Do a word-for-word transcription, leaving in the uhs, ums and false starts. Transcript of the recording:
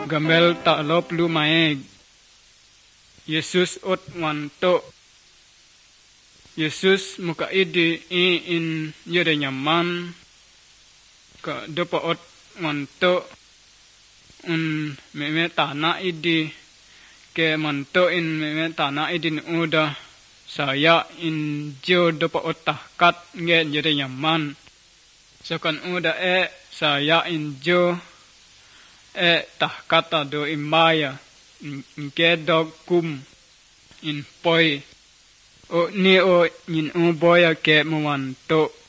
gamel ta lop lu mai Yesus ot wan to Yesus muka idi i in yere nyaman ka dopa ot wan to un meme tana idi ke manto in meme tana idin uda saya in jo dopa ot tahkat nge yere nyaman so kan uda e saya in jo e tahkata do imaya nke dog kum in poi o ni o nin u boya ke muan to